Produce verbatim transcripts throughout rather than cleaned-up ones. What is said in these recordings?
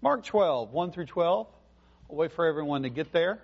Mark twelve, one through twelve. I'll wait for everyone to get there.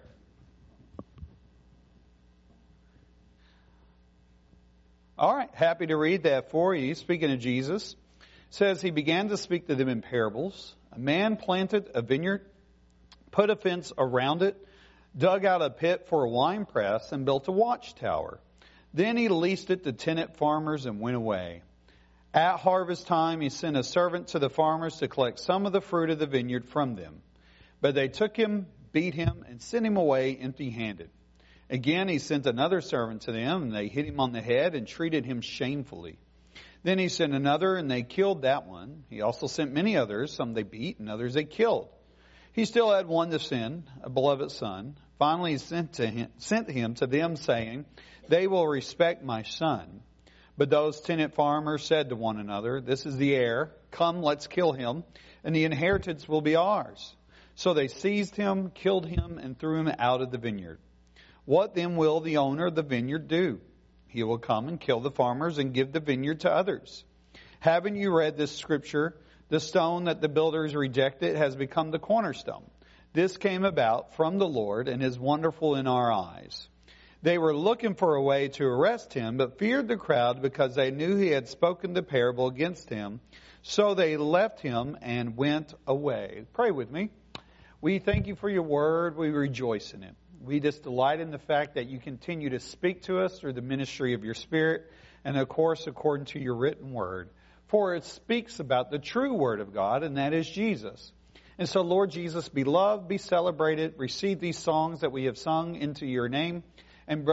All right, happy to read that for you. Speaking of Jesus, it says he began to speak to them in parables. A man planted a vineyard, put a fence around it, dug out a pit for a wine press, and built a watchtower. Then he leased it to tenant farmers and went away. At harvest time, he sent a servant to the farmers to collect some of the fruit of the vineyard from them. But they took him, beat him, and sent him away empty-handed. Again, he sent another servant to them, and they hit him on the head and treated him shamefully. Then he sent another, and they killed that one. He also sent many others. Some they beat, and others they killed. He still had one to send, a beloved son. Finally, he sent, to him, sent him to them, saying, "They will respect my son." But those tenant farmers said to one another, "This is the heir. Come, let's kill him, and the inheritance will be ours." So they seized him, killed him, and threw him out of the vineyard. What then will the owner of the vineyard do? He will come and kill the farmers and give the vineyard to others. Haven't you read this scripture? The stone that the builders rejected has become the cornerstone. This came about from the Lord and is wonderful in our eyes. They were looking for a way to arrest him, but feared the crowd because they knew he had spoken the parable against him. So they left him and went away. Pray with me. We thank you for your word. We rejoice in it. We just delight in the fact that you continue to speak to us through the ministry of your Spirit and, of course, according to your written word. For it speaks about the true word of God, and that is Jesus. And so, Lord Jesus, be loved, be celebrated, receive these songs that we have sung into your name. And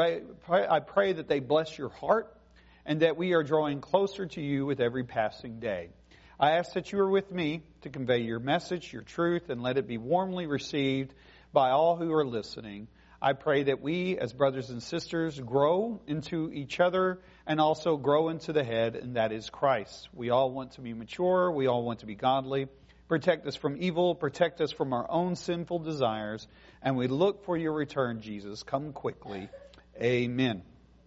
I pray that they bless your heart and that we are drawing closer to you with every passing day. I ask that you are with me to convey your message, your truth, and let it be warmly received by all who are listening. I pray that we, as brothers and sisters, grow into each other and also grow into the head, and that is Christ. We all want to be mature. We all want to be godly. Protect us from evil. Protect us from our own sinful desires. And we look for your return, Jesus. Come quickly. Amen.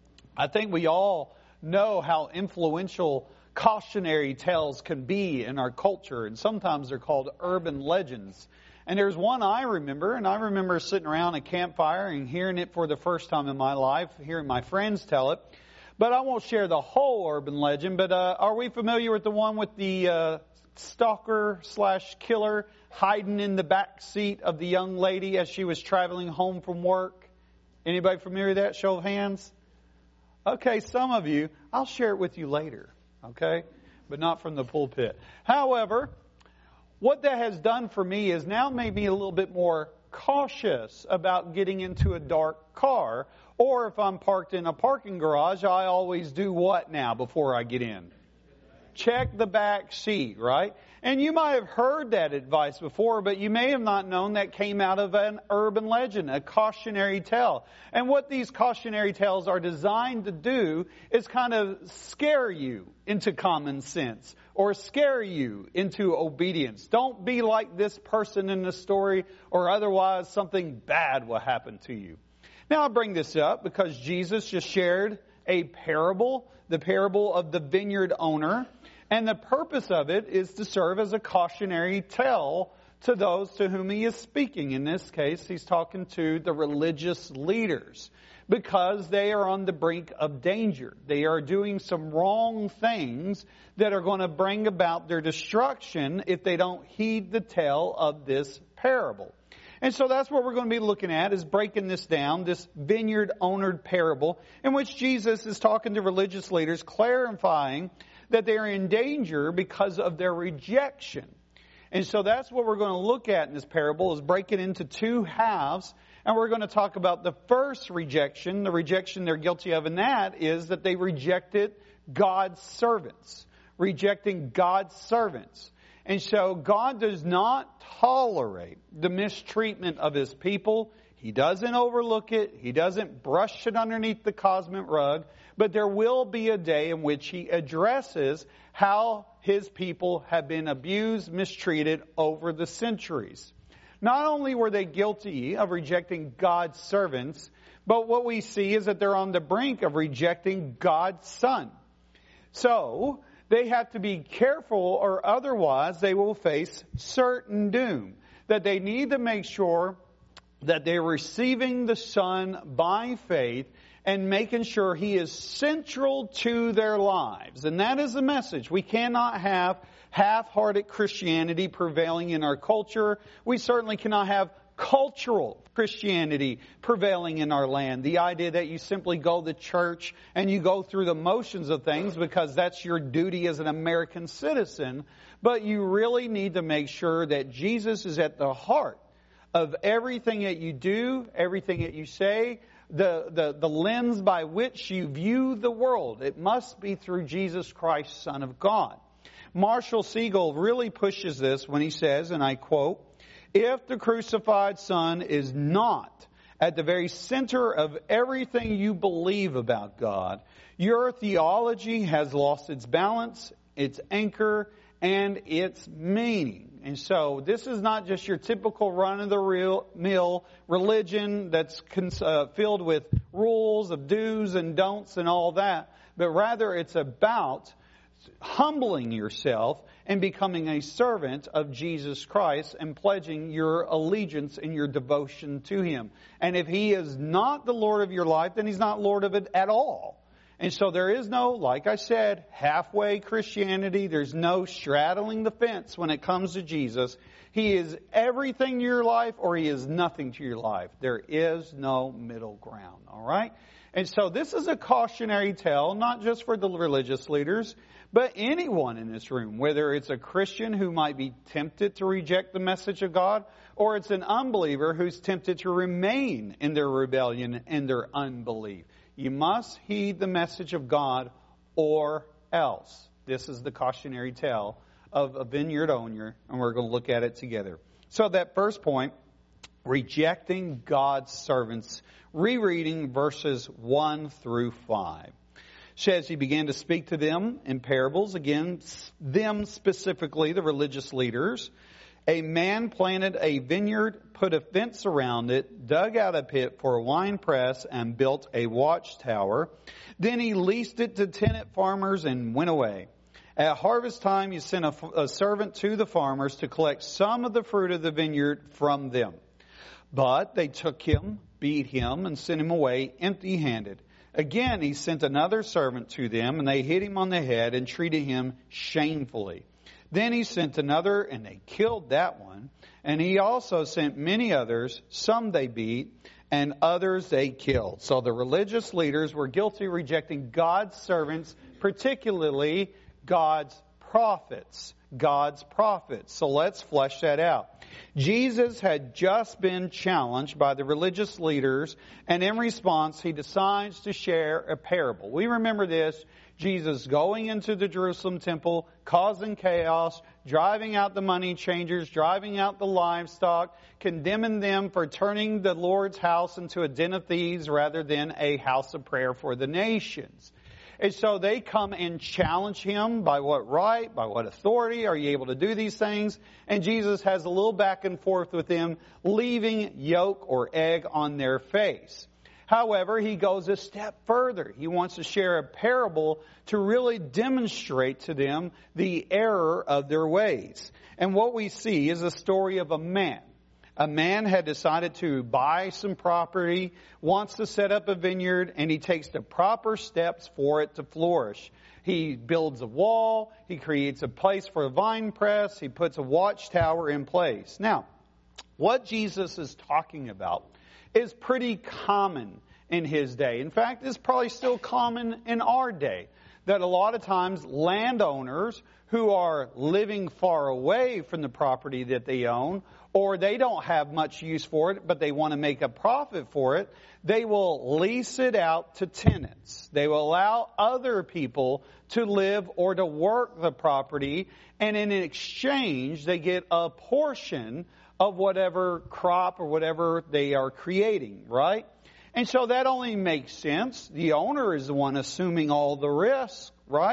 I think we all know how influential cautionary tales can be in our culture, and sometimes they're called urban legends. And there's one I remember, and I remember sitting around a campfire and hearing it for the first time in my life, hearing my friends tell it. But I won't share the whole urban legend, but uh, are we familiar with the one with the uh, stalker slash killer hiding in the back seat of the young lady as she was traveling home from work? Anybody familiar with that? Show of hands. Okay, some of you. I'll share it with you later, okay? But not from the pulpit. However, what that has done for me is now made me a little bit more cautious about getting into a dark car. Or if I'm parked in a parking garage, I always do what now before I get in? Check the back seat, right? And you might have heard that advice before, but you may have not known that came out of an urban legend, a cautionary tale. And what these cautionary tales are designed to do is kind of scare you into common sense or scare you into obedience. Don't be like this person in the story, or otherwise something bad will happen to you. Now I bring this up because Jesus just shared a parable, the parable of the vineyard owner. And the purpose of it is to serve as a cautionary tale to those to whom he is speaking. In this case, he's talking to the religious leaders because they are on the brink of danger. They are doing some wrong things that are going to bring about their destruction if they don't heed the tale of this parable. And so that's what we're going to be looking at, is breaking this down, this vineyard owner parable, in which Jesus is talking to religious leaders, clarifying that they are in danger because of their rejection. And so that's what we're going to look at in this parable, is break it into two halves. And we're going to talk about the first rejection, the rejection they're guilty of, and that is that they rejected God's servants. Rejecting God's servants. And so God does not tolerate the mistreatment of His people. He doesn't overlook it. He doesn't brush it underneath the cosmic rug. But there will be a day in which He addresses how His people have been abused, mistreated over the centuries. Not only were they guilty of rejecting God's servants, but what we see is that they're on the brink of rejecting God's Son. So, They have to be careful or otherwise they will face certain doom. That they need to make sure that they're receiving the Son by faith and making sure He is central to their lives. And that is the message. We cannot have half-hearted Christianity prevailing in our culture. We certainly cannot have cultural Christianity prevailing in our land. The idea that you simply go to church and you go through the motions of things because that's your duty as an American citizen. But you really need to make sure that Jesus is at the heart of everything that you do, everything that you say, the, the, the lens by which you view the world. It must be through Jesus Christ, Son of God. Marshall Siegel really pushes this when he says, and I quote, "If the crucified Son is not at the very center of everything you believe about God, your theology has lost its balance, its anchor, and its meaning." And so this is not just your typical run-of-the-mill religion that's uh, filled with rules of do's and don'ts and all that, but rather it's about humbling yourself and becoming a servant of Jesus Christ and pledging your allegiance and your devotion to Him. And if He is not the Lord of your life, then He's not Lord of it at all. And so there is no, like I said, halfway Christianity. There's no straddling the fence when it comes to Jesus. He is everything to your life or He is nothing to your life. There is no middle ground, all right? And so this is a cautionary tale, not just for the religious leaders, but anyone in this room, whether it's a Christian who might be tempted to reject the message of God, or it's an unbeliever who's tempted to remain in their rebellion and their unbelief. You must heed the message of God or else. This is the cautionary tale of a vineyard owner, and we're going to look at it together. So that first point, rejecting God's servants, rereading verses one through five. Says He began to speak to them in parables, again, them specifically, the religious leaders. A man planted a vineyard, put a fence around it, dug out a pit for a wine press, and built a watchtower. Then he leased it to tenant farmers and went away. At harvest time, he sent a, a servant to the farmers to collect some of the fruit of the vineyard from them. But they took him, beat him, and sent him away empty-handed. Again, he sent another servant to them, and they hit him on the head and treated him shamefully. Then he sent another, and they killed that one. And he also sent many others. Some they beat, and others they killed. So the religious leaders were guilty of rejecting God's servants, particularly God's prophets. God's prophets. So let's flesh that out. Jesus had just been challenged by the religious leaders, and in response, He decides to share a parable. We remember this. Jesus going into the Jerusalem temple, causing chaos, driving out the money changers, driving out the livestock, condemning them for turning the Lord's house into a den of thieves rather than a house of prayer for the nations. And so they come and challenge Him by what right, by what authority are you able to do these things? And Jesus has a little back and forth with them, leaving yolk or egg on their face. However, He goes a step further. He wants to share a parable to really demonstrate to them the error of their ways. And what we see is a story of a man. A man had decided to buy some property, wants to set up a vineyard, and he takes the proper steps for it to flourish. He builds a wall, he creates a place for a vine press, he puts a watchtower in place. Now, what Jesus is talking about is pretty common in His day. In fact, it's probably still common in our day. That a lot of times landowners who are living far away from the property that they own, or they don't have much use for it, but they want to make a profit for it, they will lease it out to tenants. They will allow other people to live or to work the property, and in exchange, they get a portion of whatever crop or whatever they are creating, right? And so that only makes sense. The owner is the one assuming all the risk, right?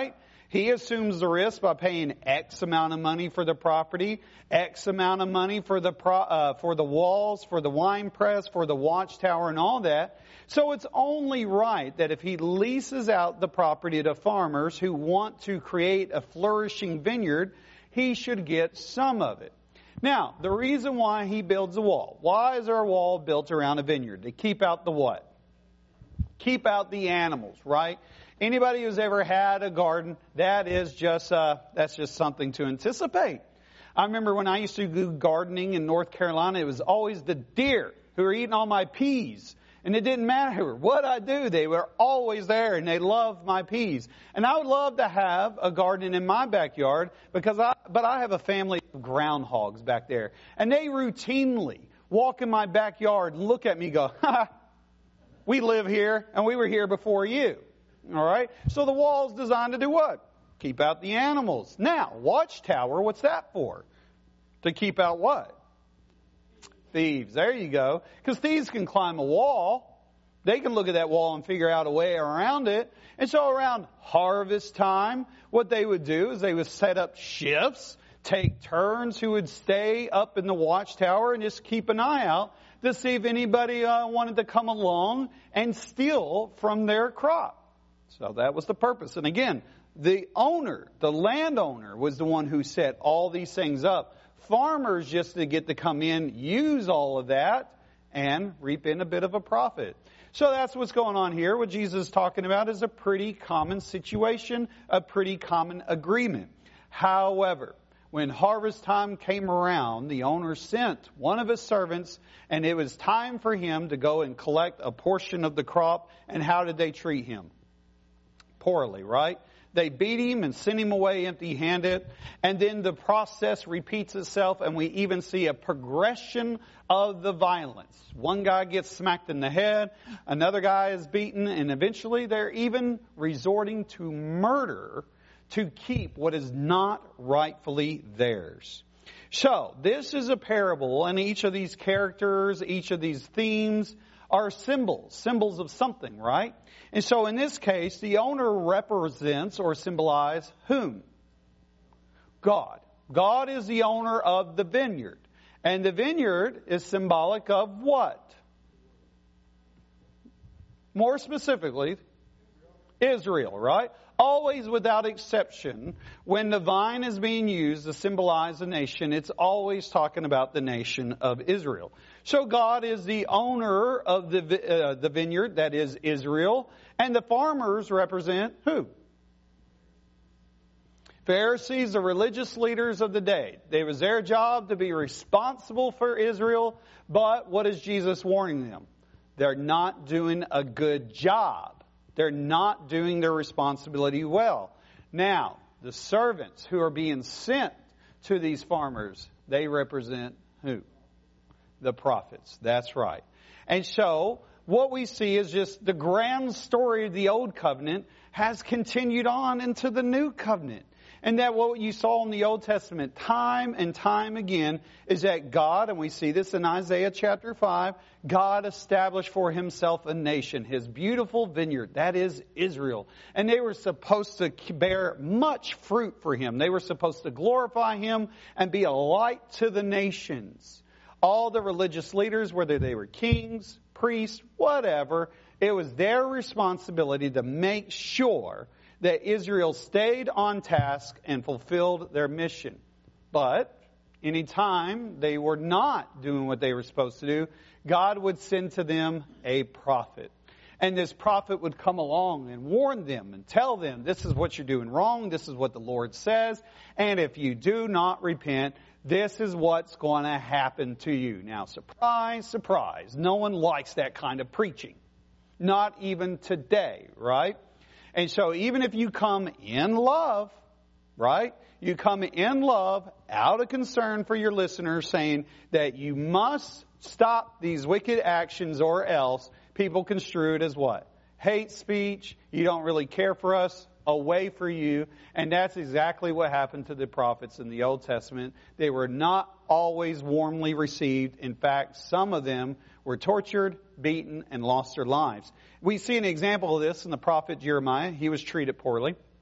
He assumes the risk by paying X amount of money for the property, X amount of money for the pro, uh, for the walls, for the wine press, for the watchtower and all that. So it's only right that if he leases out the property to farmers who want to create a flourishing vineyard, he should get some of it. Now, the reason why he builds a wall. Why is there a wall built around a vineyard? To keep out the what? Keep out the animals, right? Anybody who's ever had a garden, that is just uh, that's just something to anticipate. I remember when I used to do gardening in North Carolina, it was always the deer who were eating all my peas. And it didn't matter what I do, they were always there and they loved my peas. And I would love to have a garden in my backyard, because I, but I have a family of groundhogs back there. And they routinely walk in my backyard and look at me and go, ha, we live here and we were here before you. All right. So the wall's designed to do what? Keep out the animals. Now, watchtower, what's that for? To keep out what? Thieves. There you go. Because thieves can climb a wall. They can look at that wall and figure out a way around it. And so around harvest time, what they would do is they would set up shifts, take turns who would stay up in the watchtower and just keep an eye out to see if anybody uh, wanted to come along and steal from their crop. So that was the purpose. And again, the owner, the landowner, was the one who set all these things up. Farmers just to get to come in, use all of that, and reap in a bit of a profit. So that's what's going on here. What Jesus is talking about is a pretty common situation, a pretty common agreement. However, when harvest time came around, the owner sent one of his servants, and it was time for him to go and collect a portion of the crop. And how did they treat him? Poorly, right? They beat him and sent him away empty-handed. And then the process repeats itself, and we even see a progression of the violence. One guy gets smacked in the head, another guy is beaten, and eventually they're even resorting to murder to keep what is not rightfully theirs. So, this is a parable, and each of these characters, each of these themes are symbols, symbols of something, right? And so in this case, the owner represents or symbolizes whom? God. God is the owner of the vineyard. And the vineyard is symbolic of what? More specifically, Israel, right? Always without exception, when the vine is being used to symbolize a nation, it's always talking about the nation of Israel. So God is the owner of the uh, the vineyard, that is Israel, and the farmers represent who? Pharisees, the religious leaders of the day. It was their job to be responsible for Israel, but what is Jesus warning them? They're not doing a good job. They're not doing their responsibility well. Now, the servants who are being sent to these farmers, they represent who? The prophets. That's right. And so, what we see is just the grand story of the Old Covenant has continued on into the New Covenant. And that what you saw in the Old Testament time and time again is that God, and we see this in Isaiah chapter five, God established for himself a nation, his beautiful vineyard, that is Israel. And they were supposed to bear much fruit for him. They were supposed to glorify him and be a light to the nations. All the religious leaders, whether they were kings, priests, whatever, it was their responsibility to make sure that Israel stayed on task and fulfilled their mission. But anytime they were not doing what they were supposed to do, God would send to them a prophet. And this prophet would come along and warn them and tell them, this is what you're doing wrong, this is what the Lord says, and if you do not repent, this is what's going to happen to you. Now, surprise, surprise, no one likes that kind of preaching. Not even today, right? And so even if you come in love, right? You come in love out of concern for your listeners, saying that you must stop these wicked actions or else people construe it as what? Hate speech. You don't really care for us. Away for you. And that's exactly what happened to the prophets in the Old Testament. They were not always warmly received. In fact, some of them were tortured, beaten, and lost their lives. We see an example of this in the prophet Jeremiah. He was treated poorly.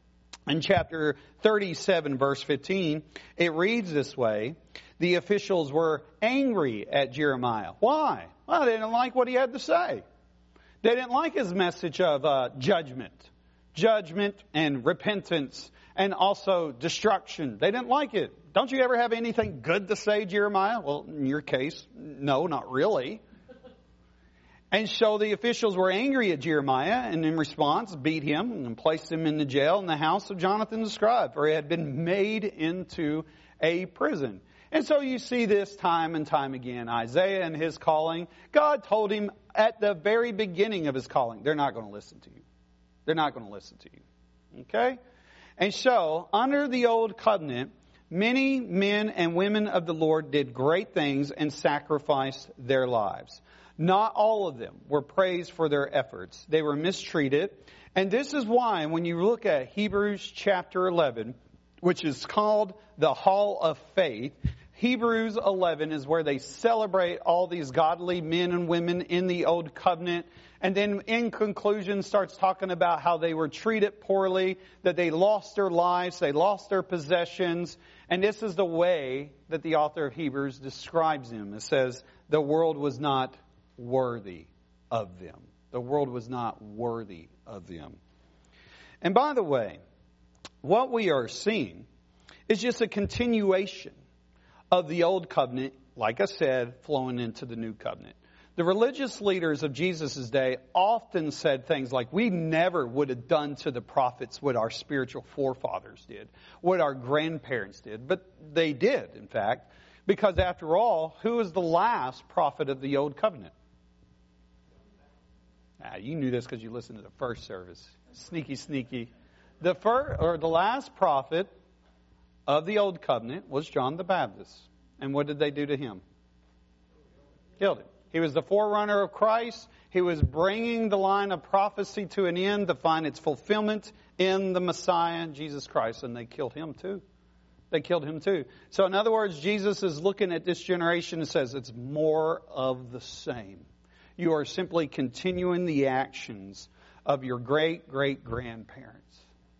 In chapter thirty-seven, verse fifteen, it reads this way: the officials were angry at Jeremiah. Why? Well, they didn't like what he had to say. They didn't like his message of uh, judgment. Judgment and repentance and also destruction. They didn't like it. Don't you ever have anything good to say, Jeremiah? Well, in your case, no, not really. And so the officials were angry at Jeremiah, and in response beat him and placed him in the jail in the house of Jonathan the scribe, for he had been made into a prison. And so you see this time and time again. Isaiah and his calling, God told him at the very beginning of his calling, they're not going to listen to you. They're not going to listen to you. Okay? And so, under the old covenant, many men and women of the Lord did great things and sacrificed their lives. Not all of them were praised for their efforts. They were mistreated. And this is why when you look at Hebrews chapter eleven, which is called the Hall of Faith, Hebrews eleven is where they celebrate all these godly men and women in the Old Covenant. And then in conclusion starts talking about how they were treated poorly, that they lost their lives, they lost their possessions. And this is the way that the author of Hebrews describes them. It says, the world was not worthy of them. The world was not worthy of them. And by the way, what we are seeing is just a continuation of the Old Covenant, like I said, flowing into the New Covenant. The religious leaders of Jesus' day often said things like, we never would have done to the prophets what our spiritual forefathers did, what our grandparents did. But they did, in fact, because after all, who was the last prophet of the Old Covenant? Ah, you knew this because you listened to the first service. Sneaky, sneaky. The first, or the last prophet of the Old Covenant was John the Baptist. And what did they do to him? Killed him. He was the forerunner of Christ. He was bringing the line of prophecy to an end to find its fulfillment in the Messiah, Jesus Christ. And they killed him too. They killed him too. So in other words, Jesus is looking at this generation and says it's more of the same. You are simply continuing the actions of your great, great grandparents.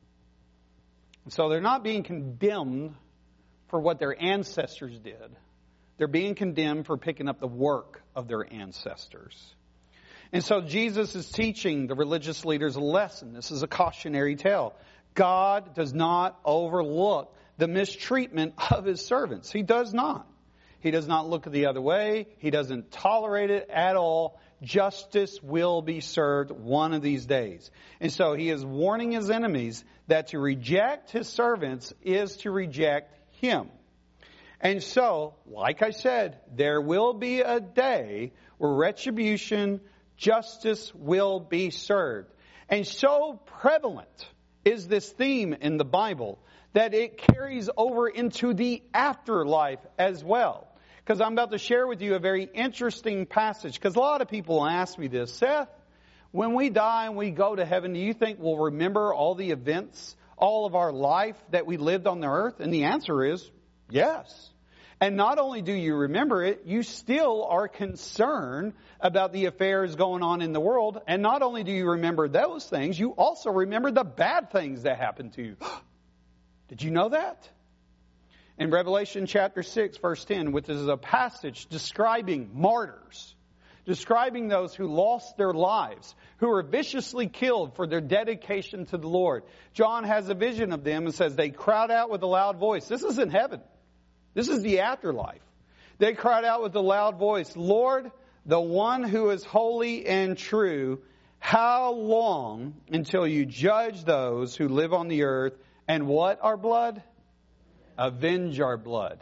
So they're not being condemned for what their ancestors did. They're being condemned for picking up the work of their ancestors. And so Jesus is teaching the religious leaders a lesson. This is a cautionary tale. God does not overlook the mistreatment of His servants. He does not. He does not look the other way. He doesn't tolerate it at all. Justice will be served one of these days. And so He is warning His enemies that to reject His servants is to reject Him. And so, like I said, there will be a day where retribution, justice will be served. And so prevalent is this theme in the Bible that it carries over into the afterlife as well. Because I'm about to share with you a very interesting passage. Because a lot of people ask me this, Seth, when we die and we go to heaven, do you think we'll remember all the events, all of our life that we lived on the earth? And the answer is yes. And not only do you remember it, you still are concerned about the affairs going on in the world. And not only do you remember those things, you also remember the bad things that happened to you. Did you know that? In Revelation chapter six, verse ten, which is a passage describing martyrs, describing those who lost their lives, who were viciously killed for their dedication to the Lord. John has a vision of them and says they cried out with a loud voice. This is in heaven. This is the afterlife. They cried out with a loud voice, Lord, the one who is holy and true, how long until you judge those who live on the earth and what our blood? Avenge our blood.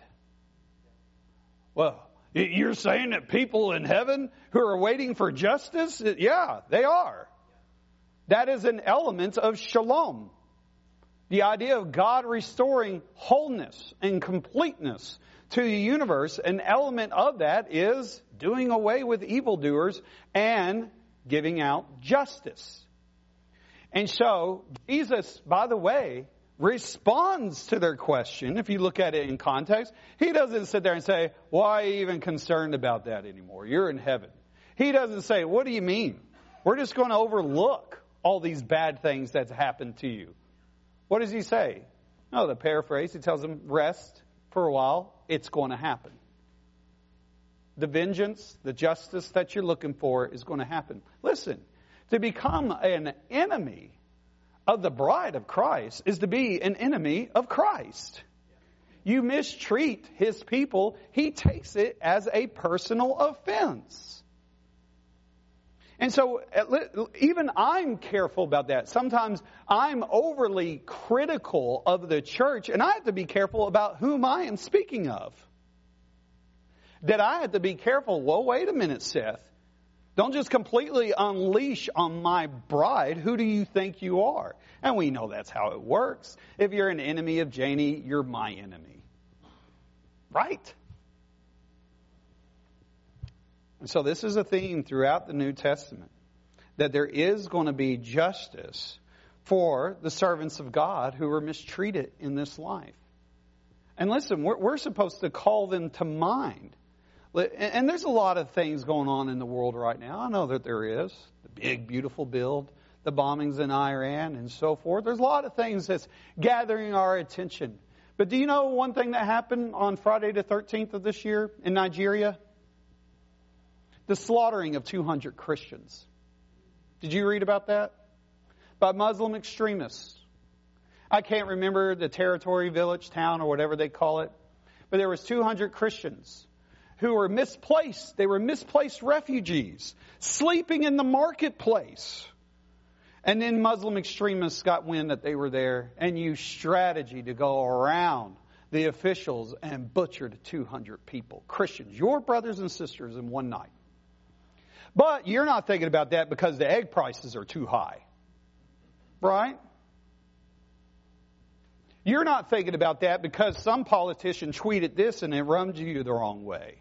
Well, you're saying that people in heaven who are waiting for justice? Yeah, they are. That is an element of shalom. The idea of God restoring wholeness and completeness to the universe, an element of that is doing away with evildoers and giving out justice. And so, Jesus, by the way, responds to their question. If you look at it in context, He doesn't sit there and say, why are you even concerned about that anymore? You're in heaven. He doesn't say, what do you mean? We're just going to overlook all these bad things that's happened to you. What does he say? No, the paraphrase, he tells them, rest for a while. It's going to happen. The vengeance, the justice that you're looking for is going to happen. Listen, to become an enemy of the bride of Christ is to be an enemy of Christ. You mistreat His people, He takes it as a personal offense. And so even I'm careful about that. Sometimes I'm overly critical of the church, and I have to be careful about whom I am speaking of. That I have to be careful. Well, wait a minute, Seth. Don't just completely unleash on my bride. Who do you think you are? And we know that's how it works. If you're an enemy of Janie, you're my enemy. Right? And so this is a theme throughout the New Testament. That there is going to be justice for the servants of God who were mistreated in this life. And listen, we're, we're supposed to call them to mind. And there's a lot of things going on in the world right now. I know that there is. The big, beautiful build, the bombings in Iran, and so forth. There's a lot of things that's gathering our attention. But do you know one thing that happened on Friday the thirteenth of this year in Nigeria? The slaughtering of two hundred Christians. Did you read about that? By Muslim extremists. I can't remember the territory, village, town, or whatever they call it. But there was two hundred Christians who were misplaced. They were misplaced refugees, sleeping in the marketplace. And then Muslim extremists got wind that they were there and used strategy to go around the officials and butchered two hundred people, Christians, your brothers and sisters, in one night. But you're not thinking about that because the egg prices are too high, right? You're not thinking about that because some politician tweeted this and it rubbed you the wrong way.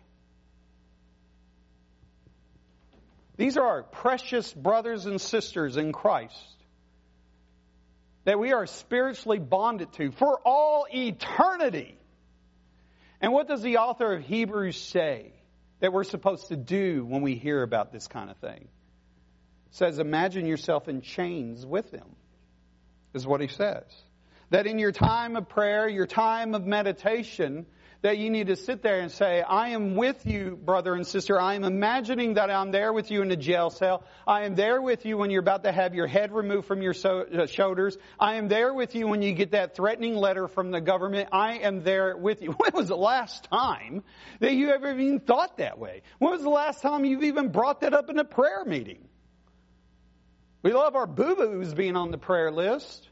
These are our precious brothers and sisters in Christ that we are spiritually bonded to for all eternity. And what does the author of Hebrews say that we're supposed to do when we hear about this kind of thing? It says, imagine yourself in chains with them, is what he says. That in your time of prayer, your time of meditation, that you need to sit there and say, I am with you, brother and sister. I am imagining that I'm there with you in the jail cell. I am there with you when you're about to have your head removed from your so, uh, shoulders. I am there with you when you get that threatening letter from the government. I am there with you. When was the last time that you ever even thought that way? When was the last time you've even brought that up in a prayer meeting? We love our boo-boos being on the prayer list.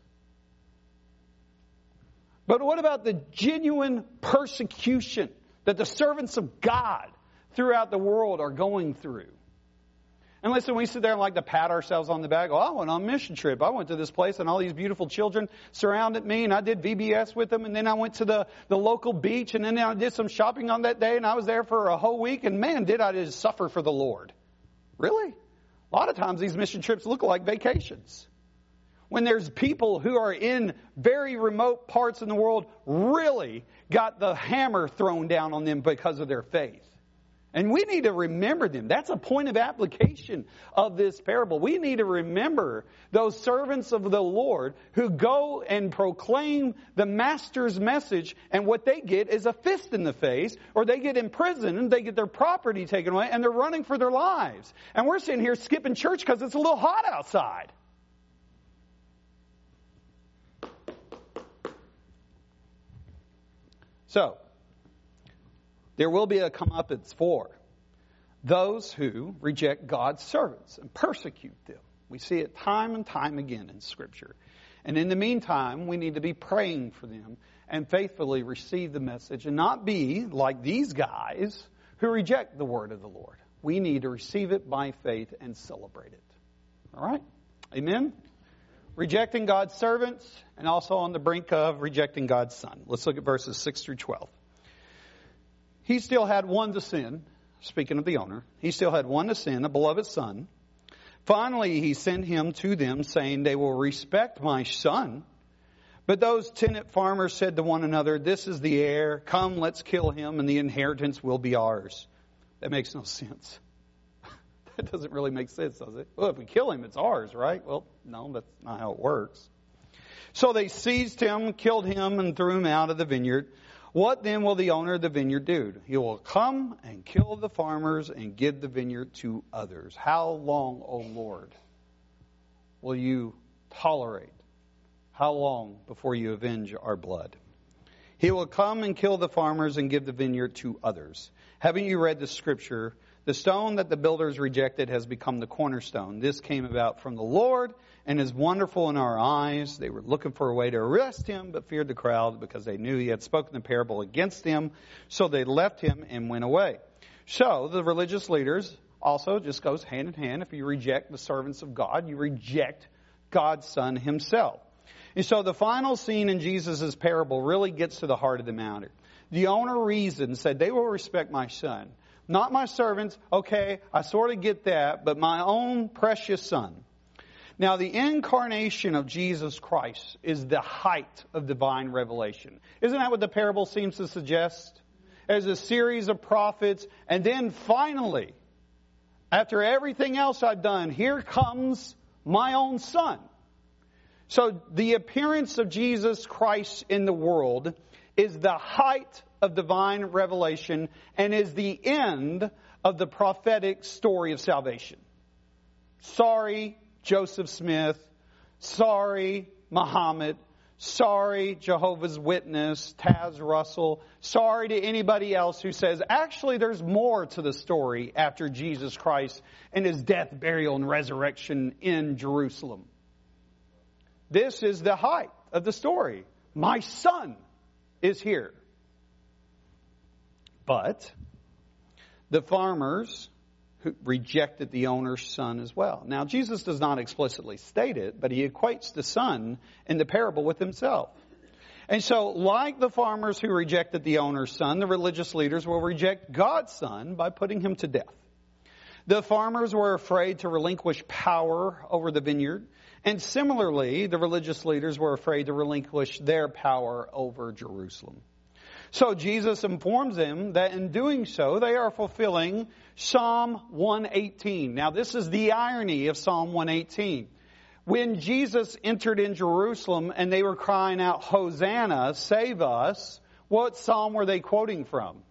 But what about the genuine persecution that the servants of God throughout the world are going through? And listen, we sit there and like to pat ourselves on the back. Oh, I went on a mission trip. I went to this place and all these beautiful children surrounded me and I did V B S with them. And then I went to the, the local beach and then I did some shopping on that day and I was there for a whole week. And man, did I just suffer for the Lord. Really? A lot of times these mission trips look like vacations. When there's people who are in very remote parts in the world really got the hammer thrown down on them because of their faith. And we need to remember them. That's a point of application of this parable. We need to remember those servants of the Lord who go and proclaim the master's message, and what they get is a fist in the face, or they get imprisoned and they get their property taken away and they're running for their lives. And we're sitting here skipping church because it's a little hot outside. So, there will be a comeuppance for those who reject God's servants and persecute them. We see it time and time again in Scripture. And in the meantime, we need to be praying for them and faithfully receive the message and not be like these guys who reject the word of the Lord. We need to receive it by faith and celebrate it. All right? Amen? Rejecting God's servants, and also on the brink of rejecting God's Son. Let's look at verses six through twelve. He still had one to sin, speaking of the owner. He still had one to sin, a beloved son. Finally, he sent him to them, saying, they will respect my son. But those tenant farmers said to one another, this is the heir. Come, let's kill him, and the inheritance will be ours. That makes no sense. That doesn't really make sense, does it? Well, if we kill him, it's ours, right? Well, no, that's not how it works. So they seized him, killed him, and threw him out of the vineyard. What then will the owner of the vineyard do? He will come and kill the farmers and give the vineyard to others. How long, O Lord, will you tolerate? How long before you avenge our blood? He will come and kill the farmers and give the vineyard to others. Haven't you read the scripture? The stone that the builders rejected has become the cornerstone. This came about from the Lord and is wonderful in our eyes. They were looking for a way to arrest him, but feared the crowd because they knew he had spoken the parable against them. So they left him and went away. So the religious leaders also just goes hand in hand. If you reject the servants of God, you reject God's Son himself. And so the final scene in Jesus' parable really gets to the heart of the matter. The owner reasoned, said, they will respect my son. Not my servants. Okay, I sort of get that, but my own precious son. Now, the incarnation of Jesus Christ is the height of divine revelation. Isn't that what the parable seems to suggest? There's a series of prophets, and then finally, after everything else I've done, here comes my own son. So the appearance of Jesus Christ in the world is the height of divine revelation and is the end of the prophetic story of salvation. Sorry, Joseph Smith. Sorry, Muhammad. Sorry, Jehovah's Witness, Taz Russell. Sorry to anybody else who says, actually, there's more to the story after Jesus Christ and his death, burial, and resurrection in Jerusalem. This is the height of the story. My son is here. But the farmers who rejected the owner's son as well. Now, Jesus does not explicitly state it, but he equates the son in the parable with himself. And so, like the farmers who rejected the owner's son, the religious leaders will reject God's son by putting him to death. The farmers were afraid to relinquish power over the vineyard. And similarly, the religious leaders were afraid to relinquish their power over Jerusalem. So Jesus informs them that in doing so, they are fulfilling Psalm one eighteen. Now, this is the irony of Psalm one eighteen. When Jesus entered in Jerusalem and they were crying out, Hosanna, save us, what psalm were they quoting from?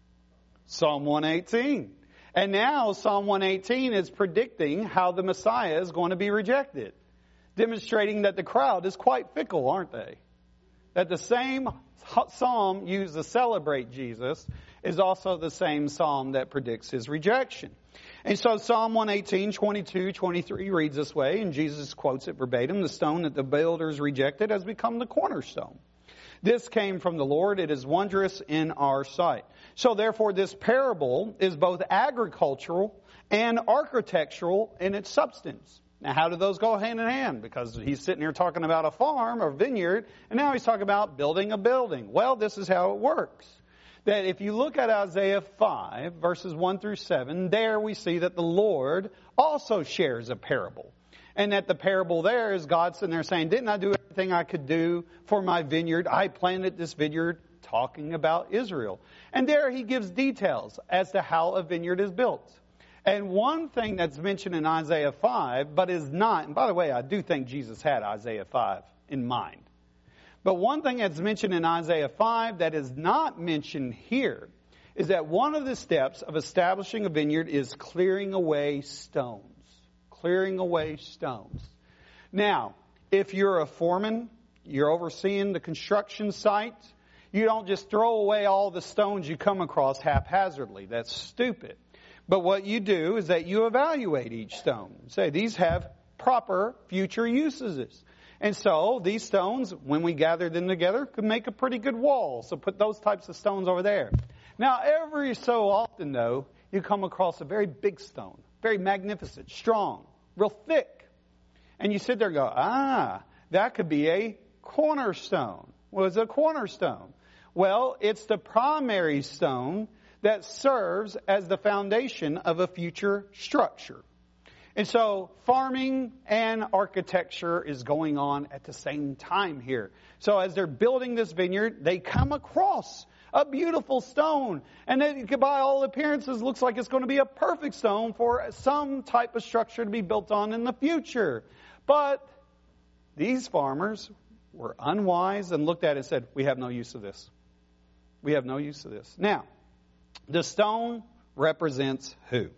Psalm one eighteen. And now Psalm one eighteen is predicting how the Messiah is going to be rejected, demonstrating that the crowd is quite fickle, aren't they? That the same psalm used to celebrate Jesus is also the same psalm that predicts his rejection. And so Psalm one eighteen, twenty-two, twenty-three reads this way, and Jesus quotes it verbatim, the stone that the builders rejected has become the cornerstone. This came from the Lord. It is wondrous in our sight. So therefore, this parable is both agricultural and architectural in its substance. Now, how do those go hand in hand? Because he's sitting here talking about a farm or vineyard, and now he's talking about building a building. Well, this is how it works. That if you look at Isaiah five, verses one through seven, there we see that the Lord also shares a parable. And that the parable there is God sitting there saying, didn't I do everything I could do for my vineyard? I planted this vineyard, talking about Israel. And there he gives details as to how a vineyard is built. And one thing that's mentioned in Isaiah five, but is not, and by the way, I do think Jesus had Isaiah five in mind. But one thing that's mentioned in Isaiah five that is not mentioned here is that one of the steps of establishing a vineyard is clearing away stones. Clearing away stones. Now, if you're a foreman, you're overseeing the construction site, you don't just throw away all the stones you come across haphazardly. That's stupid. But what you do is that you evaluate each stone. Say, these have proper future uses. And so these stones, when we gather them together, could make a pretty good wall. So put those types of stones over there. Now, every so often, though, you come across a very big stone. Very magnificent, strong, real thick. And you sit there and go, ah, that could be a cornerstone. What is a cornerstone? Well, it's the primary stone that serves as the foundation of a future structure. And so farming and architecture is going on at the same time here. So as they're building this vineyard, they come across a beautiful stone. And it, by all appearances, looks like it's going to be a perfect stone for some type of structure to be built on in the future. But these farmers were unwise and looked at it and said, we have no use of this. We have no use of this. Now, the stone represents who?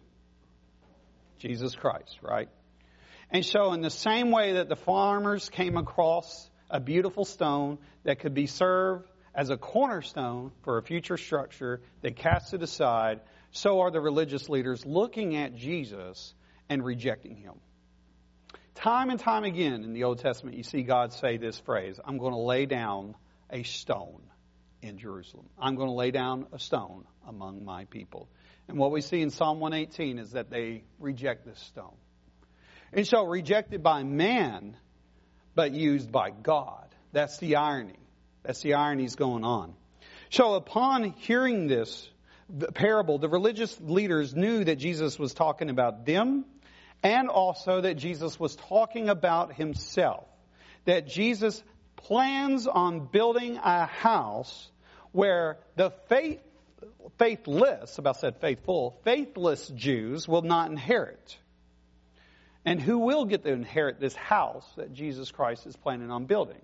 Jesus Christ, right? And so in the same way that the farmers came across a beautiful stone that could be served as a cornerstone for a future structure, they cast it aside, so are the religious leaders looking at Jesus and rejecting him. Time and time again in the Old Testament, you see God say this phrase, I'm going to lay down a stone in Jerusalem. I'm going to lay down a stone among my people. And what we see in Psalm one eighteen is that they reject this stone. And so rejected by man, but used by God. That's the irony. That's the ironies going on. So upon hearing this parable, the religious leaders knew that Jesus was talking about them and also that Jesus was talking about himself. That Jesus plans on building a house where the faith, faithless, about said faithful, faithless Jews will not inherit. And who will get to inherit this house that Jesus Christ is planning on building?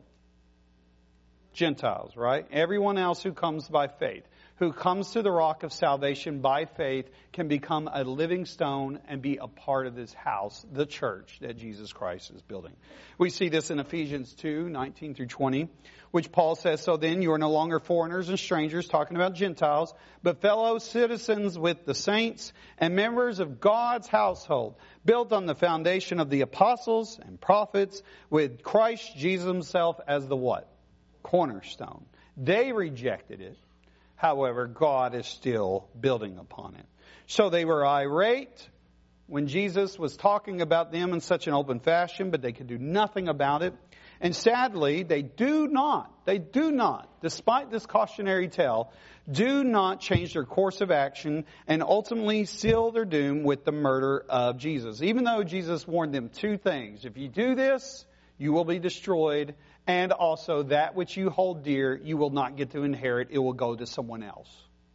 Gentiles, right? Everyone else who comes by faith, who comes to the rock of salvation by faith, can become a living stone and be a part of this house, the church that Jesus Christ is building. We see this in Ephesians two, nineteen through twenty, which Paul says, so then you are no longer foreigners and strangers, talking about Gentiles, but fellow citizens with the saints and members of God's household, built on the foundation of the apostles and prophets, with Christ Jesus himself as the what? Cornerstone. They rejected it. However, God is still building upon it. So they were irate when Jesus was talking about them in such an open fashion, but they could do nothing about it. And sadly, they do not, they do not, despite this cautionary tale, do not change their course of action and ultimately seal their doom with the murder of Jesus. Even though Jesus warned them two things. If you do this, you will be destroyed. And also that which you hold dear, you will not get to inherit. It will go to someone else.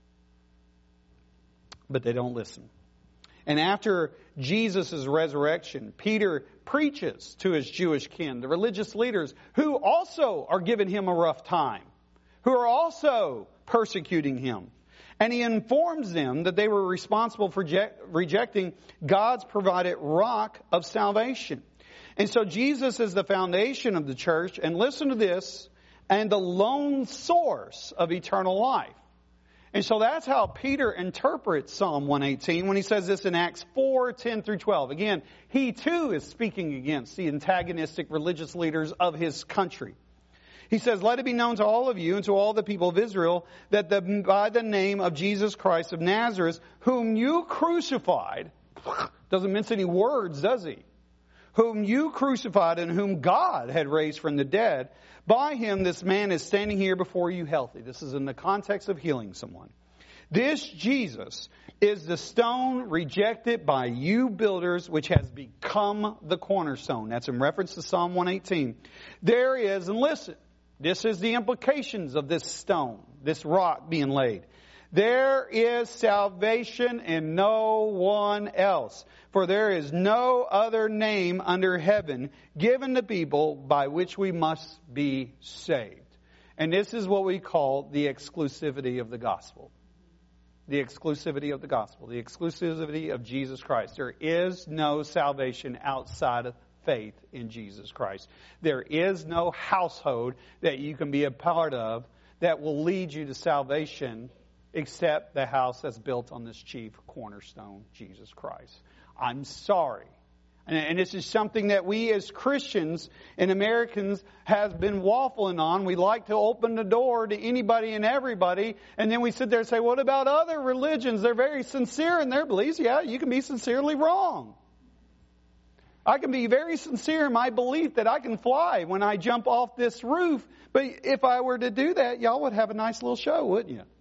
But they don't listen. And after Jesus' resurrection, Peter preaches to his Jewish kin, the religious leaders, who also are giving him a rough time, who are also persecuting him. And he informs them that they were responsible for rejecting God's provided rock of salvation. And so Jesus is the foundation of the church, and listen to this, and the lone source of eternal life. And so that's how Peter interprets Psalm one eighteen when he says this in Acts four, ten through twelve. Again, he too is speaking against the antagonistic religious leaders of his country. He says, let it be known to all of you and to all the people of Israel that the, by the name of Jesus Christ of Nazareth, whom you crucified, doesn't mince any words, does he? Whom you crucified and whom God had raised from the dead, by him this man is standing here before you healthy. This is in the context of healing someone. This Jesus is the stone rejected by you builders, which has become the cornerstone. That's in reference to Psalm one eighteen. There is, and listen, this is the implications of this stone, this rock being laid. There is salvation in no one else. For there is no other name under heaven given to people by which we must be saved. And this is what we call the exclusivity of the gospel. The exclusivity of the gospel. The exclusivity of Jesus Christ. There is no salvation outside of faith in Jesus Christ. There is no household that you can be a part of that will lead you to salvation except the house that's built on this chief cornerstone, Jesus Christ. I'm sorry. And, and this is something that we as Christians and Americans have been waffling on. We like to open the door to anybody and everybody. And then we sit there and say, what about other religions? They're very sincere in their beliefs. Yeah, you can be sincerely wrong. I can be very sincere in my belief that I can fly when I jump off this roof. But if I were to do that, y'all would have a nice little show, wouldn't you?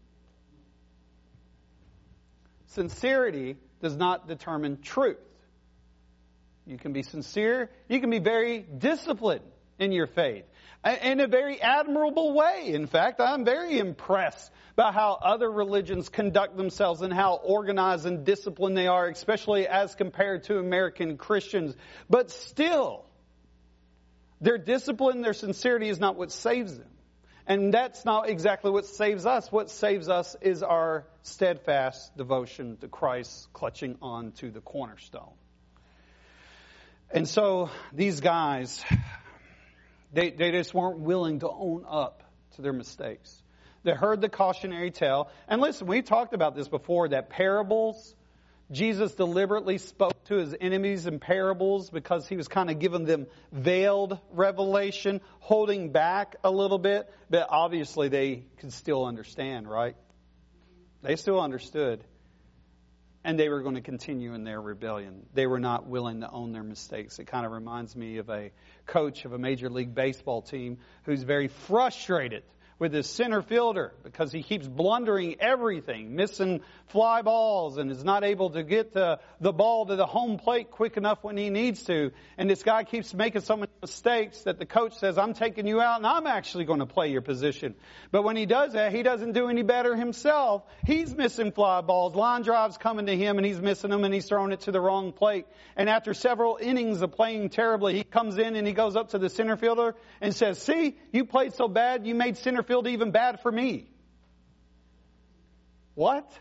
Sincerity does not determine truth. You can be sincere. You can be very disciplined in your faith. In a very admirable way. In fact, I'm very impressed by how other religions conduct themselves and how organized and disciplined they are, especially as compared to American Christians. But still, Their discipline, their sincerity is not what saves them. And that's not exactly what saves us. What saves us is our steadfast devotion to Christ, clutching on to the cornerstone. And so these guys, they, they just weren't willing to own up to their mistakes. They heard the cautionary tale. And listen, we talked about this before, that parables, Jesus deliberately spoke to his enemies in parables because he was kind of giving them veiled revelation, holding back a little bit. But obviously they could still understand, right? They still understood. And they were going to continue in their rebellion. They were not willing to own their mistakes. It kind of reminds me of a coach of a Major League Baseball team who's very frustrated with his center fielder because he keeps blundering everything, missing fly balls, and is not able to get the, the ball to the home plate quick enough when he needs to. And this guy keeps making so many mistakes that the coach says, I'm taking you out and I'm actually going to play your position. But when he does that, he doesn't do any better himself. He's missing fly balls. Line drives coming to him and he's missing them and he's throwing it to the wrong plate. And after several innings of playing terribly, he comes in and he goes up to the center fielder and says, see, you played so bad, you made center field even bad for me. What?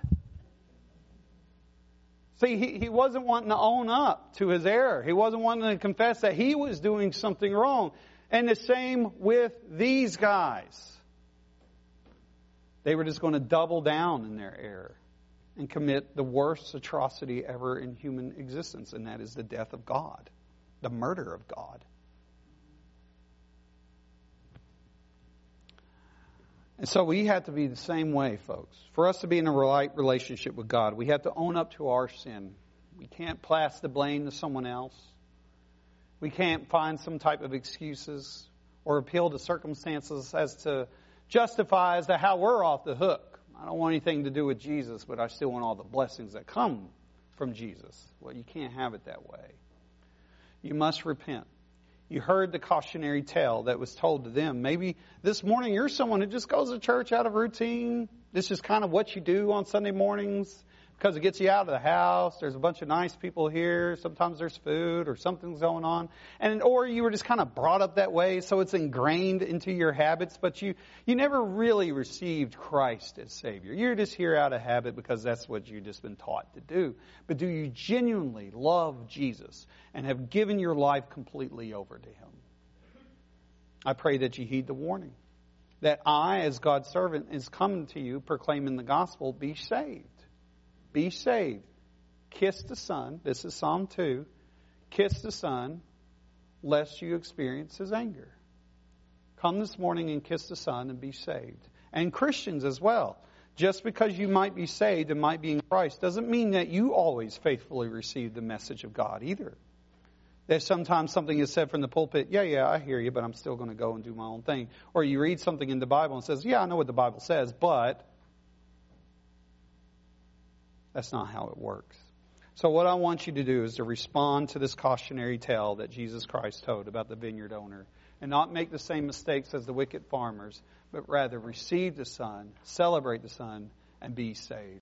See, he, he wasn't wanting to own up to his error. He wasn't wanting to confess that he was doing something wrong. And the same with these guys. They were just going to double down in their error and commit the worst atrocity ever in human existence, and that is the death of God, the murder of God. And so we have to be the same way, folks. For us to be in a right relationship with God, we have to own up to our sin. We can't pass the blame to someone else. We can't find some type of excuses or appeal to circumstances as to justify as to how we're off the hook. I don't want anything to do with Jesus, but I still want all the blessings that come from Jesus. Well, you can't have it that way. You must repent. You heard the cautionary tale that was told to them. Maybe this morning you're someone who just goes to church out of routine. This is kind of what you do on Sunday mornings because it gets you out of the house. There's a bunch of nice people here. Sometimes there's food or something's going on. And or you were just kind of brought up that way, so it's ingrained into your habits, but you, you never really received Christ as Savior. You're just here out of habit because that's what you've just been taught to do. But do you genuinely love Jesus and have given your life completely over to Him? I pray that you heed the warning. That I, as God's servant, is coming to you proclaiming the gospel, be saved. Be saved. Kiss the Son. This is Psalm two. Kiss the Son, lest you experience His anger. Come this morning and kiss the Son and be saved. And Christians as well. Just because you might be saved and might be in Christ doesn't mean that you always faithfully receive the message of God either. There's sometimes something is said from the pulpit, yeah, yeah, I hear you, but I'm still going to go and do my own thing. Or you read something in the Bible and says, yeah, I know what the Bible says, but that's not how it works. So what I want you to do is to respond to this cautionary tale that Jesus Christ told about the vineyard owner and not make the same mistakes as the wicked farmers, but rather receive the Son, celebrate the Son, and be saved.